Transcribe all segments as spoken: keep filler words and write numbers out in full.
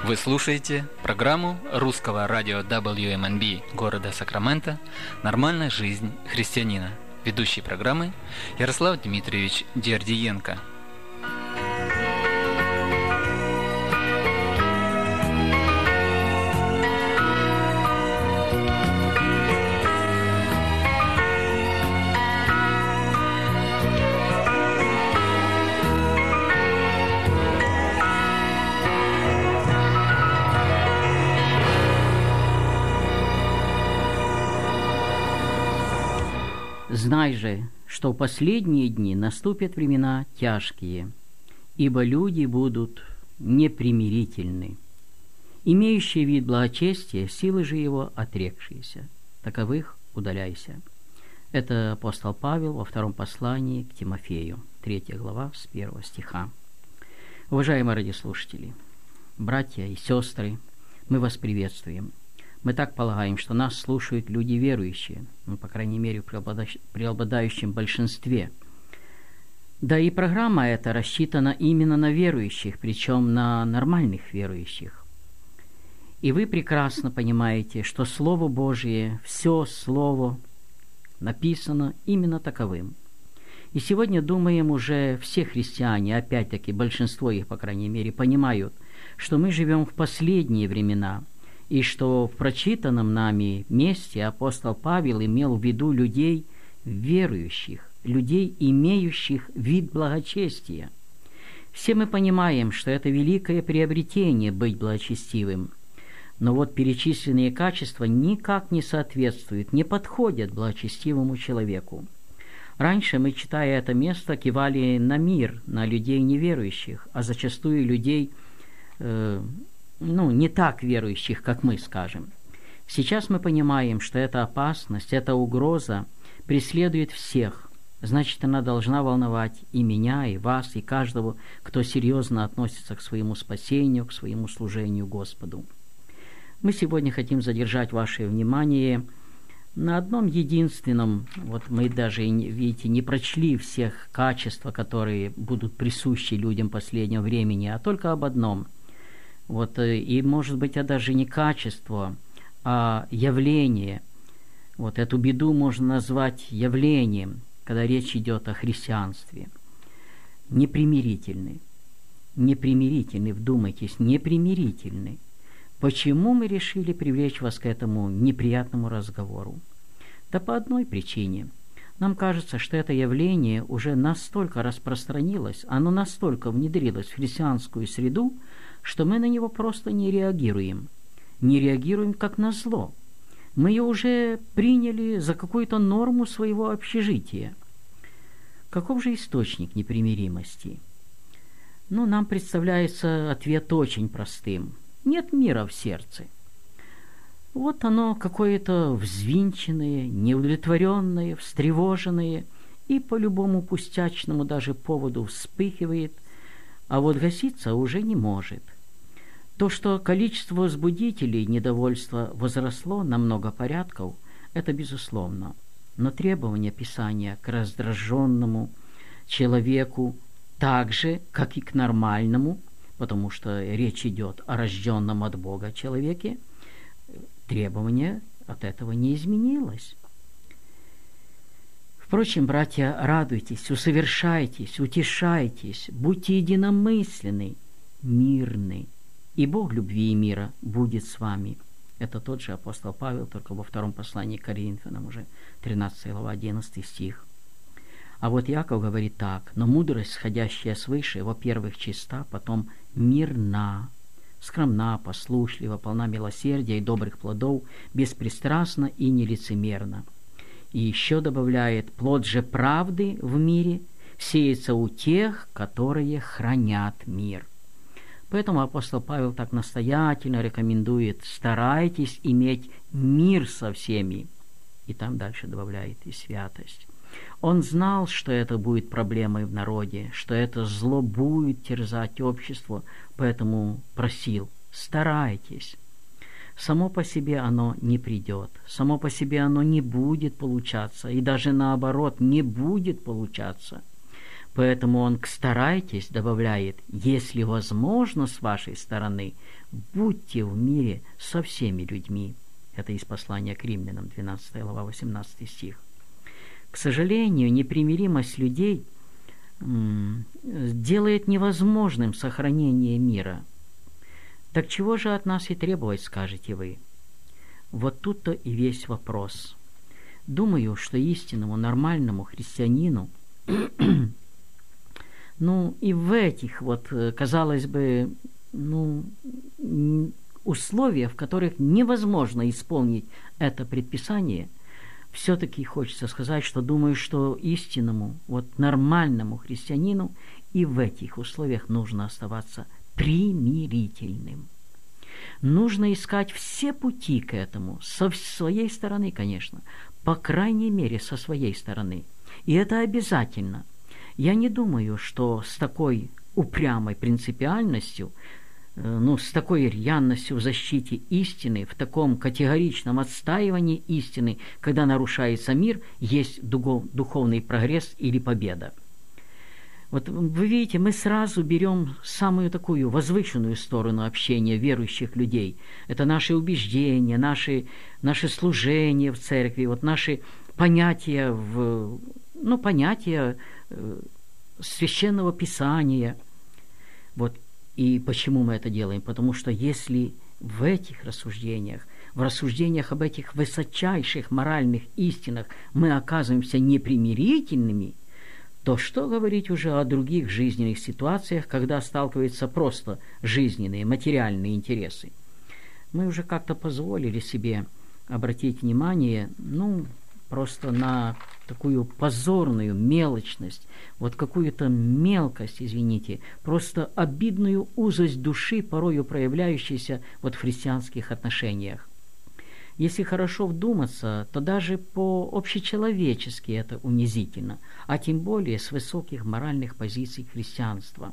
Вы слушаете программу русского радио дабл ю эм эн би города Сакраменто «Нормальная жизнь христианина». Ведущий программы Ярослав Дмитриевич Дердиенко. Знай же, что в последние дни наступят времена тяжкие, ибо люди будут непримирительны, имеющие вид благочестия, силы же его отрекшиеся. Таковых удаляйся. Это апостол Павел во втором послании к Тимофею, третья глава, с первого стиха. Уважаемые радиослушатели, братья и сестры, мы вас приветствуем. Мы так полагаем, что нас слушают люди верующие, ну, по крайней мере, в преобладающем большинстве. Да и программа эта рассчитана именно на верующих, причем на нормальных верующих. И вы прекрасно понимаете, что Слово Божие, все Слово написано именно таковым. И сегодня, думаем, уже все христиане, опять-таки большинство их, по крайней мере, понимают, что мы живем в последние времена, и что в прочитанном нами месте апостол Павел имел в виду людей верующих, людей, имеющих вид благочестия. Все мы понимаем, что это великое приобретение быть благочестивым, но вот перечисленные качества никак не соответствуют, не подходят благочестивому человеку. Раньше мы, читая это место, кивали на мир, на людей неверующих, а зачастую людей э, ну, не так верующих, как мы, скажем. Сейчас мы понимаем, что эта опасность, эта угроза преследует всех. Значит, она должна волновать и меня, и вас, и каждого, кто серьезно относится к своему спасению, к своему служению Господу. Мы сегодня хотим задержать ваше внимание на одном единственном, вот мы даже, видите, не прочли всех качеств, которые будут присущи людям последнего времени, а только об одном – Вот, и, может быть, это даже не качество, а явление. Вот эту беду можно назвать явлением, когда речь идет о христианстве. Непримирительный. Непримирительный, вдумайтесь, непримирительный. Почему мы решили привлечь вас к этому неприятному разговору? Да по одной причине. Нам кажется, что это явление уже настолько распространилось, оно настолько внедрилось в христианскую среду, что мы на него просто не реагируем. Не реагируем как на зло. Мы ее уже приняли за какую-то норму своего общежития. Каков же источник непримиримости? Ну, нам представляется ответ очень простым. Нет мира в сердце. Вот оно какое-то взвинченное, неудовлетворенное, встревоженное и по любому пустячному даже поводу вспыхивает, а вот гаситься уже не может. То, что количество возбудителей недовольства возросло на много порядков, это безусловно. Но требования Писания к раздраженному человеку так же, как и к нормальному, потому что речь идет о рожденном от Бога человеке, требование от этого не изменилось. Впрочем, братья, радуйтесь, усовершайтесь, утешайтесь, будьте единомысленны, мирны, и Бог любви и мира будет с вами. Это тот же апостол Павел, только во втором послании к Коринфянам, уже тринадцатая глава, одиннадцатый стих. А вот Яков говорит так: «Но мудрость, сходящая свыше, во-первых, чиста, потом мирна, скромна, послушлива, полна милосердия и добрых плодов, беспристрастна и нелицемерна». И еще добавляет: «Плод же правды в мире сеется у тех, которые хранят мир». Поэтому апостол Павел так настоятельно рекомендует: старайтесь иметь мир со всеми. И там дальше добавляет: и святость. Он знал, что это будет проблемой в народе, что это зло будет терзать общество, поэтому просил: старайтесь. Само по себе оно не придет, само по себе оно не будет получаться, и даже наоборот не будет получаться. Поэтому он к «старайтесь» добавляет: если возможно с вашей стороны, будьте в мире со всеми людьми. Это из послания к Римлянам, двенадцатая глава, восемнадцатый стих. К сожалению, непримиримость людей м, делает невозможным сохранение мира. Так чего же от нас и требовать, скажете вы? Вот тут-то и весь вопрос. Думаю, что истинному нормальному христианину, ну и в этих вот, казалось бы, ну, условиях, в которых невозможно исполнить это предписание, все-таки хочется сказать, что думаю, что истинному, вот нормальному христианину и в этих условиях нужно оставаться примирительным. Нужно искать все пути к этому, со своей стороны, конечно, по крайней мере, со своей стороны. И это обязательно. Я не думаю, что с такой упрямой принципиальностью, ну, с такой рьяностью в защите истины, в таком категоричном отстаивании истины, когда нарушается мир, есть духовный прогресс или победа. Вот вы видите, мы сразу берем самую такую возвышенную сторону общения верующих людей. Это наши убеждения, наши, наши служения в церкви, вот наши понятия, в, ну, понятия э, священного писания. Вот. И почему мы это делаем? Потому что если в этих рассуждениях, в рассуждениях об этих высочайших моральных истинах мы оказываемся непримирительными, то что говорить уже о других жизненных ситуациях, когда сталкиваются просто жизненные, материальные интересы? Мы уже как-то позволили себе обратить внимание, ну, просто на такую позорную мелочность, вот какую-то мелкость, извините, просто обидную узость души, порою проявляющуюся вот в христианских отношениях. Если хорошо вдуматься, то даже по-общечеловечески это унизительно, а тем более с высоких моральных позиций христианства.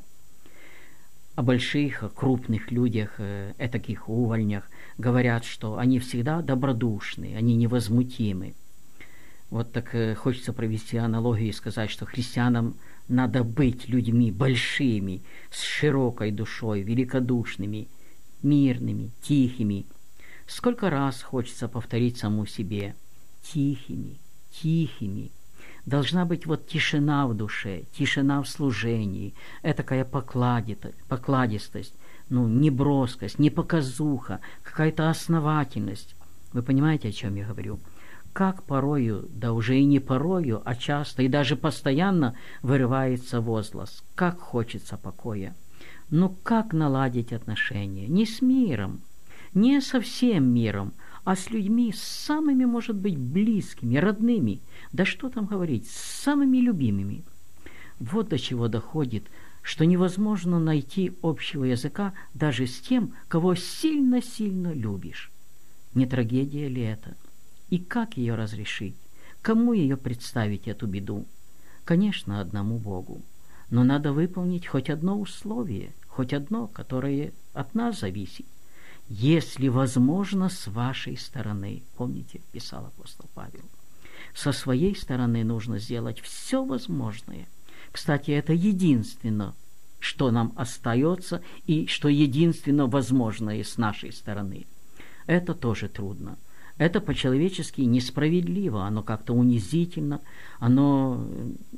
О больших, о крупных людях, о таких увольнях говорят, что они всегда добродушны, они невозмутимы. Вот так хочется провести аналогию и сказать, что христианам надо быть людьми большими, с широкой душой, великодушными, мирными, тихими. Сколько раз хочется повторить саму себе: тихими, тихими. Должна быть вот тишина в душе, тишина в служении, этакая покладистость, ну, не броскость, не показуха, какая-то основательность. Вы понимаете, о чем я говорю? Как порою, да уже и не порою, а часто и даже постоянно вырывается возглас. Как хочется покоя. Но как наладить отношения? Не с миром, не со всем миром, а с людьми, с самыми, может быть, близкими, родными, да что там говорить, с самыми любимыми. Вот до чего доходит, что невозможно найти общего языка даже с тем, кого сильно-сильно любишь. Не трагедия ли это? И как ее разрешить? Кому ее представить, эту беду? Конечно, одному Богу. Но надо выполнить хоть одно условие, хоть одно, которое от нас зависит. Если возможно, с вашей стороны. Помните, писал апостол Павел. Со своей стороны нужно сделать все возможное. Кстати, это единственное, что нам остается, и что единственно возможное с нашей стороны. Это тоже трудно. Это по-человечески несправедливо, оно как-то унизительно, оно,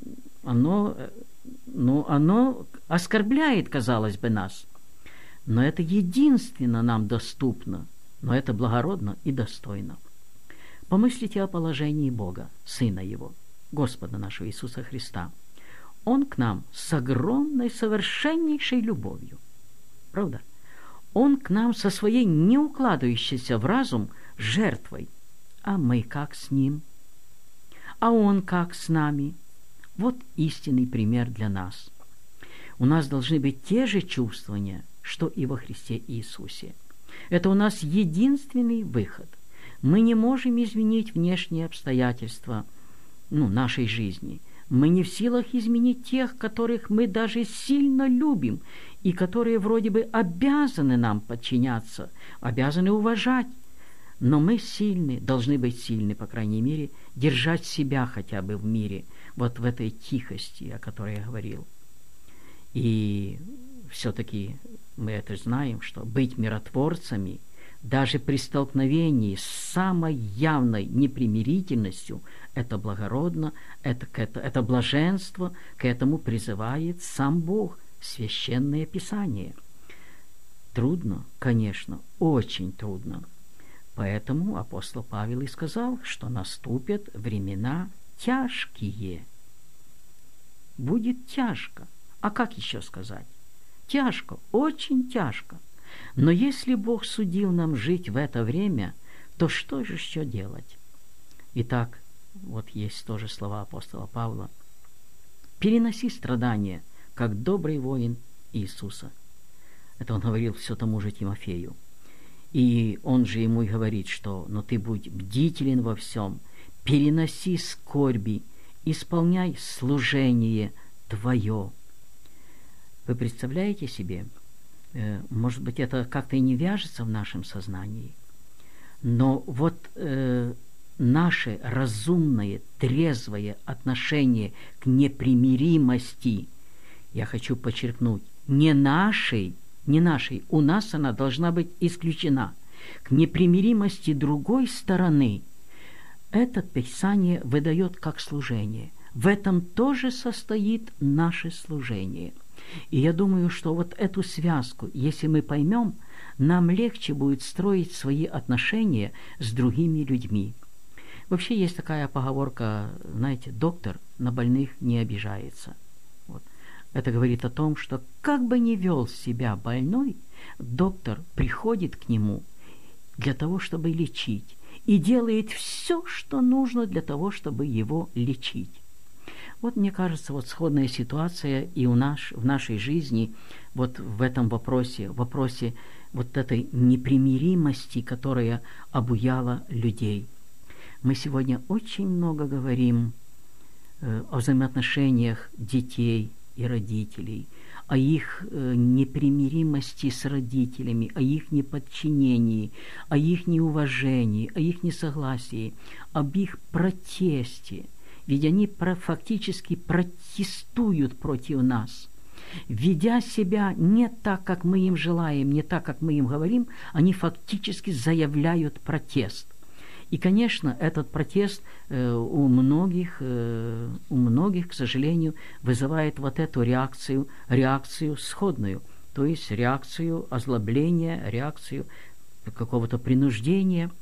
оно, ну, оно оскорбляет, казалось бы, нас. Но это единственно нам доступно, но это благородно и достойно. Помыслите о положении Бога, Сына Его, Господа нашего Иисуса Христа. Он к нам с огромной, совершеннейшей любовью. Правда? Он к нам со своей не укладывающейся в разум жертвой. А мы как с Ним? А Он как с нами? Вот истинный пример для нас. У нас должны быть те же чувствования, что и во Христе Иисусе. Это у нас единственный выход. Мы не можем изменить внешние обстоятельства, ну, нашей жизни. Мы не в силах изменить тех, которых мы даже сильно любим, и которые вроде бы обязаны нам подчиняться, обязаны уважать. Но мы сильны, должны быть сильны, по крайней мере, держать себя хотя бы в мире, вот в этой тихости, о которой я говорил. И все-таки мы это знаем, что быть миротворцами даже при столкновении с самой явной непримирительностью это благородно, это, это, это блаженство, к этому призывает сам Бог, Священное Писание. Трудно, конечно, очень трудно. Поэтому апостол Павел и сказал, что наступят времена тяжкие. Будет тяжко. А как еще сказать? Тяжко, очень тяжко. Но если Бог судил нам жить в это время, то что же еще делать? Итак, вот есть тоже слова апостола Павла. «Переноси страдания, как добрый воин Иисуса». Это он говорил все тому же Тимофею. И он же ему и говорит, что «но ты будь бдителен во всем, переноси скорби, исполняй служение твое». Вы представляете себе, может быть, это как-то и не вяжется в нашем сознании, но вот э, наше разумное, трезвое отношение к непримиримости, я хочу подчеркнуть, не нашей, не нашей, у нас она должна быть исключена, к непримиримости другой стороны, это Писание выдает как служение. В этом тоже состоит наше служение. И я думаю, что вот эту связку, если мы поймем, нам легче будет строить свои отношения с другими людьми. Вообще есть такая поговорка, знаете, доктор на больных не обижается. Вот. Это говорит о том, что как бы ни вел себя больной, доктор приходит к нему для того, чтобы лечить, и делает все, что нужно для того, чтобы его лечить. Вот, мне кажется, вот сходная ситуация и у нас, в нашей жизни, вот в этом вопросе, в вопросе вот этой непримиримости, которая обуяла людей. Мы сегодня очень много говорим э, о взаимоотношениях детей и родителей, о их э, непримиримости с родителями, о их неподчинении, о их неуважении, о их несогласии, об их протесте. Ведь они фактически протестуют против нас. Ведя себя не так, как мы им желаем, не так, как мы им говорим, они фактически заявляют протест. И, конечно, этот протест э, у многих, э, у многих, к сожалению, вызывает вот эту реакцию, реакцию сходную, то есть реакцию озлобления, реакцию какого-то принуждения.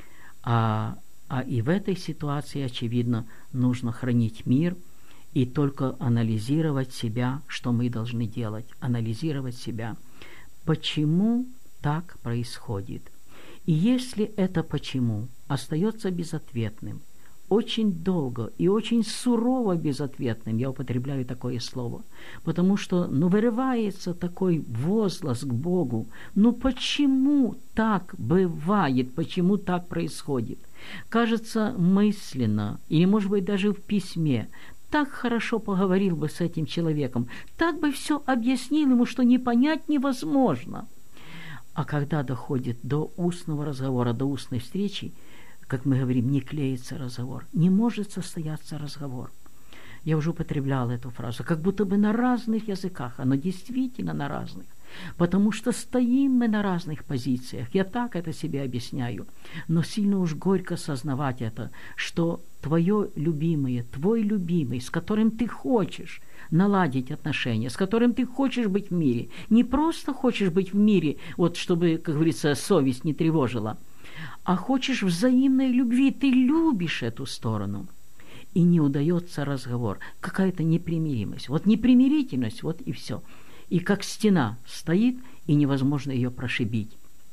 А А и в этой ситуации, очевидно, нужно хранить мир и только анализировать себя, что мы должны делать, анализировать себя. Почему так происходит? И если это почему остается безответным, очень долго и очень сурово безответным, я употребляю такое слово, потому что, ну, вырывается такой возглас к Богу, ну, почему так бывает, почему так происходит? Кажется, мысленно, или, может быть, даже в письме, так хорошо поговорил бы с этим человеком, так бы все объяснил ему, что не понять невозможно. А когда доходит до устного разговора, до устной встречи, как мы говорим, не клеится разговор, не может состояться разговор. Я уже употребляла эту фразу, как будто бы на разных языках, оно действительно на разных, потому что стоим мы на разных позициях, я так это себе объясняю, но сильно уж горько сознавать это, что твое любимое, твой любимый, с которым ты хочешь наладить отношения, с которым ты хочешь быть в мире, не просто хочешь быть в мире, вот чтобы, как говорится, совесть не тревожила, а хочешь взаимной любви, ты любишь эту сторону, и не удается разговор, какая-то непримиримость. Вот непримирительность, вот и все. И как стена стоит, и невозможно ее прошибить.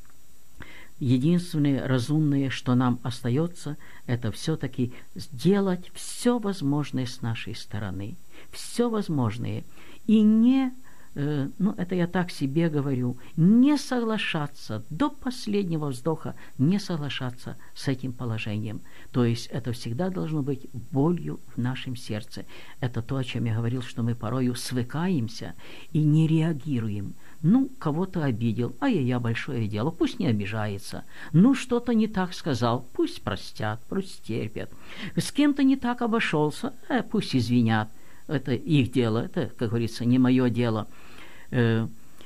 Единственное разумное, что нам остается, это все-таки сделать все возможное с нашей стороны. Все возможное. И не, э, ну это я так себе говорю, не соглашаться до последнего вздоха, не соглашаться с этим положением. То есть это всегда должно быть болью в нашем сердце. Это то, о чем я говорил, что мы порою свыкаемся и не реагируем. Ну, кого-то обидел, ай-яй-яй, большое дело, пусть не обижается. Ну, что-то не так сказал, пусть простят, пусть терпят. С кем-то не так обошелся, э, пусть извинят. Это их дело, это, как говорится, не мое дело. Э,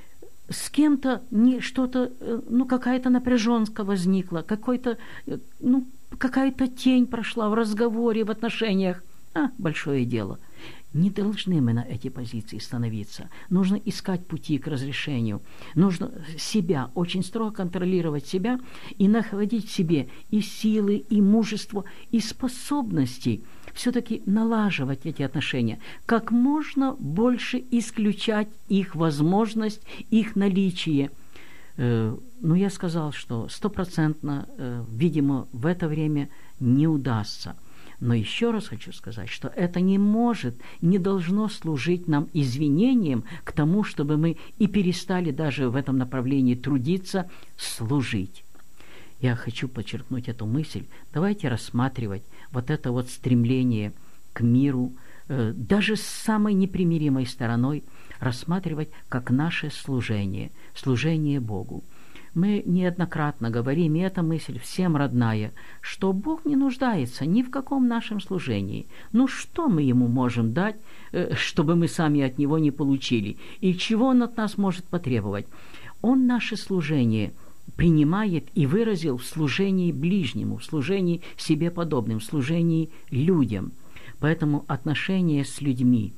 с кем-то не что-то, ну, какая-то напряженка возникла, какой-то, ну, какая-то тень прошла в разговоре, в отношениях. А, большое дело. Не должны мы на эти позиции становиться. Нужно искать пути к разрешению. Нужно себя, очень строго контролировать себя и находить в себе и силы, и мужество, и способности все-таки налаживать эти отношения. Как можно больше исключать их возможность, их наличие. Ну, я сказал, что стопроцентно, видимо, в это время не удастся. Но еще раз хочу сказать, что это не может, не должно служить нам извинением к тому, чтобы мы и перестали даже в этом направлении трудиться, служить. Я хочу подчеркнуть эту мысль. Давайте рассматривать вот это вот стремление к миру, э, даже с самой непримиримой стороной, рассматривать как наше служение, служение Богу. Мы неоднократно говорим, и эта мысль всем родная, что Бог не нуждается ни в каком нашем служении. Ну что мы Ему можем дать, чтобы мы сами от Него не получили? И чего Он от нас может потребовать? Он наше служение принимает и выразил в служении ближнему, в служении себе подобным, в служении людям. Поэтому отношения с людьми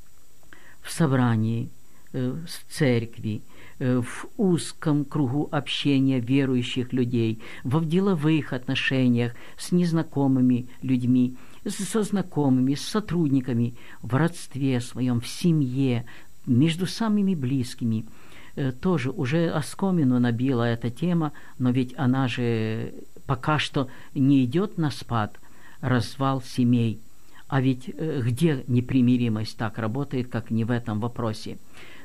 в собрании, в церкви, в узком кругу общения верующих людей, во деловых отношениях с незнакомыми людьми, со знакомыми, с сотрудниками, в родстве своем, в семье, между самыми близкими. Тоже уже оскомину набила эта тема, но ведь она же пока что не идет на спад, развал семей. А ведь где непримиримость так работает, как не в этом вопросе?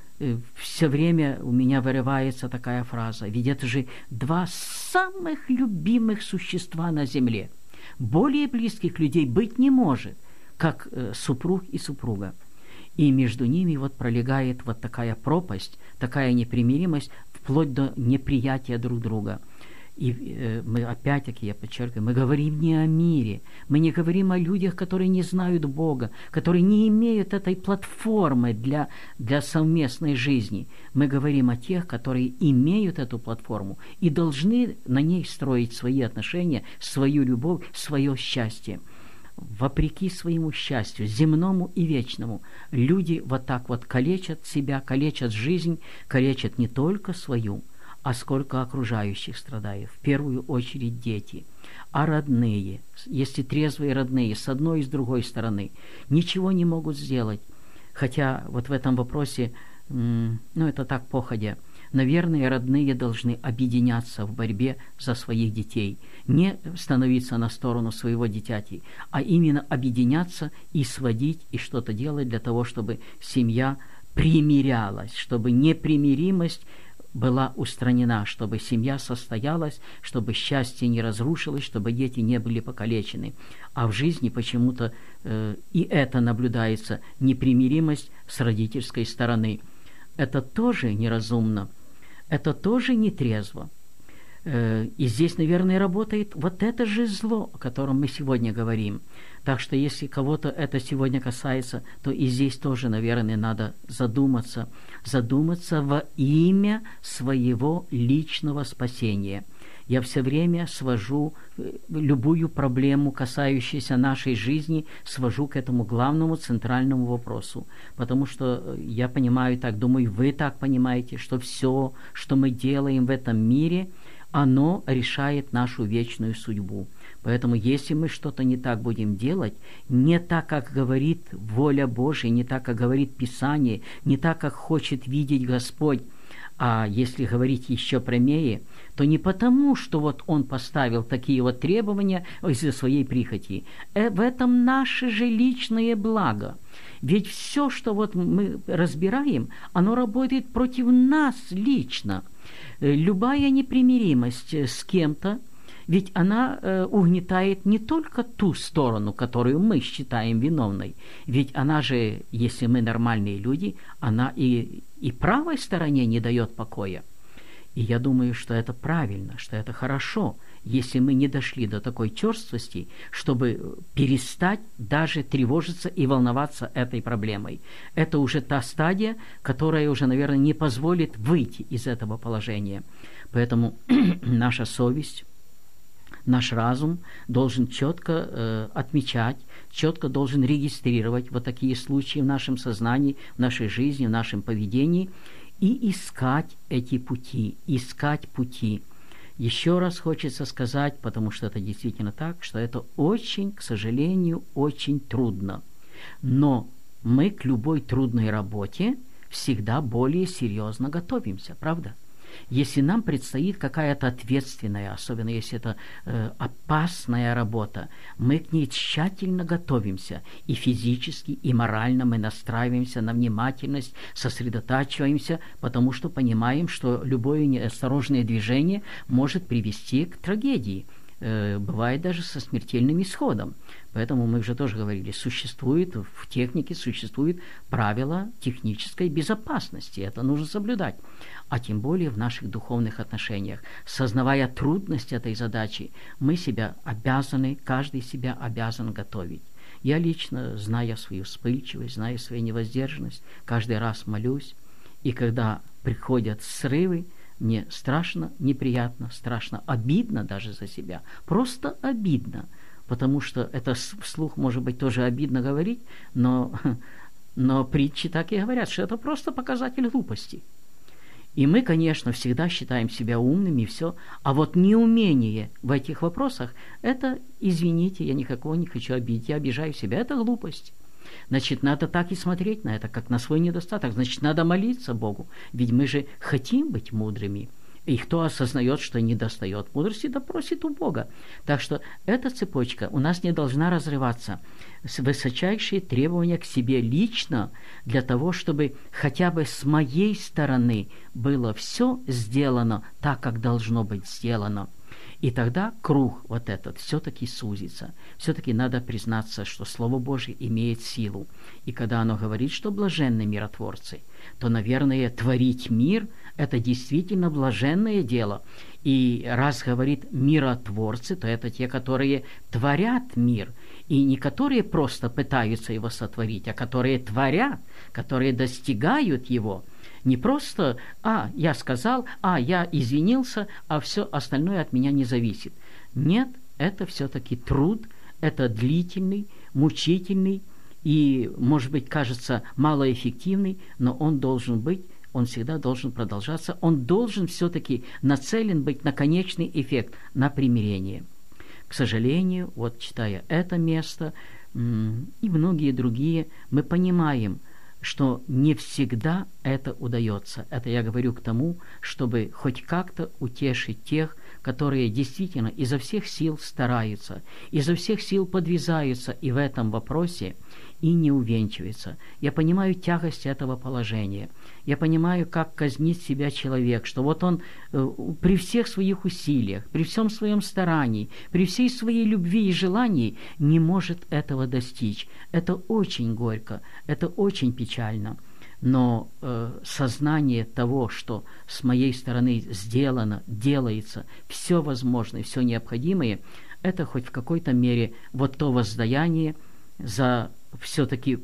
Все время у меня вырывается такая фраза, ведь это же два самых любимых существа на земле. Более близких людей быть не может, как супруг и супруга. И между ними вот пролегает вот такая пропасть, такая непримиримость, вплоть до неприятия друг друга. И э, мы, опять-таки, я подчеркиваю, мы говорим не о мире, мы не говорим о людях, которые не знают Бога, которые не имеют этой платформы для, для совместной жизни. Мы говорим о тех, которые имеют эту платформу и должны на ней строить свои отношения, свою любовь, свое счастье. Вопреки своему счастью, земному и вечному, люди вот так вот калечат себя, калечат жизнь, калечат не только свою, а сколько окружающих страдает. В первую очередь дети. А родные, если трезвые родные, с одной и с другой стороны, ничего не могут сделать. Хотя вот в этом вопросе, ну это так походя, наверное, родные должны объединяться в борьбе за своих детей. Не становиться на сторону своего дитяти, а именно объединяться и сводить, и что-то делать для того, чтобы семья примирялась, чтобы непримиримость была устранена, чтобы семья состоялась, чтобы счастье не разрушилось, чтобы дети не были покалечены. А в жизни почему-то э, и это наблюдается, непримиримость с родительской стороны. Это тоже неразумно, это тоже нетрезво. Э, и здесь, наверное, работает вот это же зло, о котором мы сегодня говорим. Так что если кого-то это сегодня касается, то и здесь тоже, наверное, надо задуматься, задуматься во имя своего личного спасения. Я все время свожу любую проблему, касающуюся нашей жизни, свожу к этому главному центральному вопросу. Потому что я понимаю так, думаю, вы так понимаете, что все, что мы делаем в этом мире, оно решает нашу вечную судьбу. Поэтому если мы что-то не так будем делать, не так, как говорит воля Божия, не так, как говорит Писание, не так, как хочет видеть Господь, а если говорить еще прямее, то не потому, что вот Он поставил такие вот требования из-за своей прихоти. Э, в этом наше же личное благо. Ведь все, что вот мы разбираем, оно работает против нас лично. Любая непримиримость с кем-то, ведь она э, угнетает не только ту сторону, которую мы считаем виновной, ведь она же, если мы нормальные люди, она и, и правой стороне не дает покоя. И я думаю, что это правильно, что это хорошо, если мы не дошли до такой черствости, чтобы перестать даже тревожиться и волноваться этой проблемой. Это уже та стадия, которая уже, наверное, не позволит выйти из этого положения. Поэтому наша совесть, наш разум должен четко э, отмечать, четко должен регистрировать вот такие случаи в нашем сознании, в нашей жизни, в нашем поведении и искать эти пути, искать пути. Еще раз хочется сказать, потому что это действительно так, что это очень, к сожалению, очень трудно. Но мы к любой трудной работе всегда более серьезно готовимся, правда? Если нам предстоит какая-то ответственная, особенно если это э, опасная работа, мы к ней тщательно готовимся. И физически, и морально мы настраиваемся на внимательность, сосредотачиваемся, потому что понимаем, что любое неосторожное движение может привести к трагедии. Э, бывает даже со смертельным исходом. Поэтому мы уже тоже говорили, существует в технике, существуют правила технической безопасности. Это нужно соблюдать. А тем более в наших духовных отношениях. Сознавая трудность этой задачи, мы себя обязаны, каждый себя обязан готовить. Я лично, зная свою вспыльчивость, зная свою невоздержанность, каждый раз молюсь. И когда приходят срывы, мне страшно, неприятно, страшно, обидно даже за себя. Просто обидно. Потому что это вслух, может быть, тоже обидно говорить, но, но притчи так и говорят, что это просто показатель глупости. И мы, конечно, всегда считаем себя умными и все, а вот неумение в этих вопросах, это, извините, я никакого не хочу обидеть, я обижаю себя, это глупость. Значит, надо так и смотреть на это, как на свой недостаток. Значит, надо молиться Богу, ведь мы же хотим быть мудрыми. И кто осознает, что не достает мудрости, да просит у Бога. Так что эта цепочка у нас не должна разрываться. Высочайшие требования к себе лично для того, чтобы хотя бы с моей стороны было все сделано так, как должно быть сделано. И тогда круг вот этот все-таки сузится. Все-таки надо признаться, что Слово Божье имеет силу. И когда оно говорит, что блаженны миротворцы, то, наверное, творить мир – это действительно блаженное дело. И раз говорит миротворцы, то это те, которые творят мир. И не которые просто пытаются его сотворить, а которые творят, которые достигают его. Не просто «а, я сказал», «а, я извинился», а все остальное от меня не зависит. Нет, это все-таки труд, это длительный, мучительный и, может быть, кажется, малоэффективный, но он должен быть, он всегда должен продолжаться, он должен все-таки нацелен быть на конечный эффект, на примирение. К сожалению, вот читая это место и многие другие, мы понимаем, что не всегда это удается. Это я говорю к тому, чтобы хоть как-то утешить тех, которые действительно изо всех сил стараются, изо всех сил подвязаются и в этом вопросе, и не увенчиваются. Я понимаю тягость этого положения. Я понимаю, как казнит себя человек, что вот он э, при всех своих усилиях, при всем своем старании, при всей своей любви и желании не может этого достичь. Это очень горько, это очень печально. Но э, сознание того, что с моей стороны сделано, делается, все возможное, все необходимое, это хоть в какой-то мере вот то воздаяние за все-таки,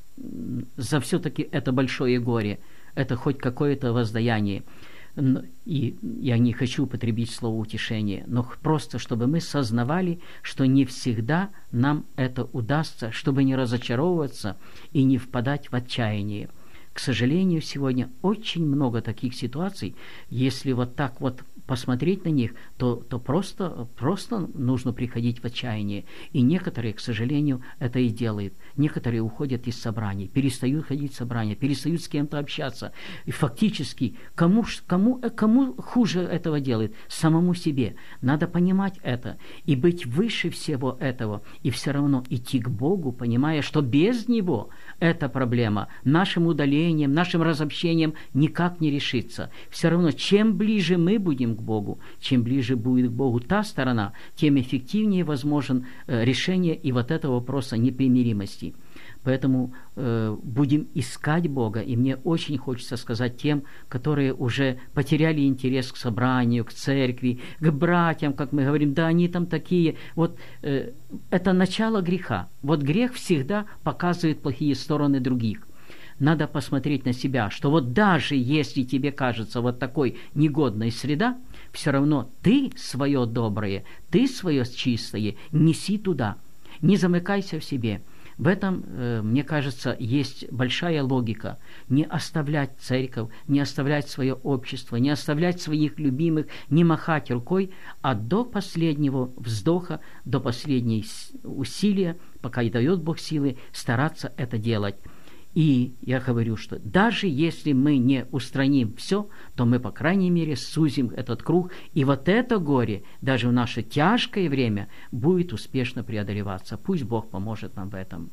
за все-таки это большое горе, это хоть какое-то воздаяние. И я не хочу употребить слово утешение, но просто чтобы мы сознавали, что не всегда нам это удастся, чтобы не разочаровываться и не впадать в отчаяние. К сожалению, сегодня очень много таких ситуаций. Если вот так вот посмотреть на них, то, то просто, просто нужно приходить в отчаяние. И некоторые, к сожалению, это и делают. Некоторые уходят из собраний, перестают ходить в собрания, перестают с кем-то общаться. И фактически, кому, кому, кому хуже этого делает? Самому себе. Надо понимать это и быть выше всего этого. И все равно идти к Богу, понимая, что без Него эта проблема нашим удалением, нашим разобщением никак не решится. Все равно, чем ближе мы будем к Богу, чем ближе будет к Богу та сторона, тем эффективнее возможен решение и вот этого вопроса непримиримости. Поэтому э, будем искать Бога. И мне очень хочется сказать тем, которые уже потеряли интерес к собранию, к церкви, к братьям, как мы говорим, да, они там такие. Вот э, это начало греха. Вот грех всегда показывает плохие стороны других. Надо посмотреть на себя, что вот даже если тебе кажется вот такой негодной среда, все равно ты свое доброе, ты свое чистое неси туда. Не замыкайся в себе. В этом, э, мне кажется, есть большая логика. Не оставлять церковь, не оставлять свое общество, не оставлять своих любимых, не махать рукой, а до последнего вздоха, до последней усилия, пока и дает Бог силы, стараться это делать. И я говорю, что даже если мы не устраним все, то мы, по крайней мере, сузим этот круг, и вот это горе, даже в наше тяжкое время, будет успешно преодолеваться. Пусть Бог поможет нам в этом.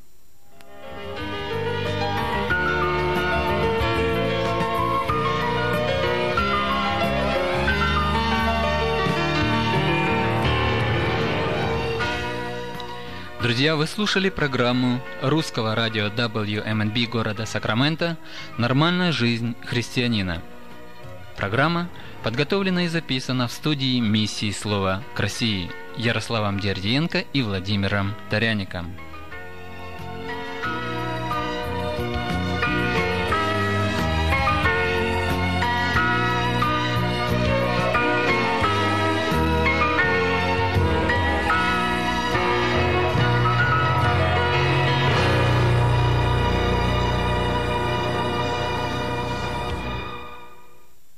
Друзья, вы слушали программу русского радио дабл ю эм эн би города Сакраменто «Нормальная жизнь христианина». Программа подготовлена и записана в студии миссии «Слова к России» Ярославом Дердиенко и Владимиром Таряником.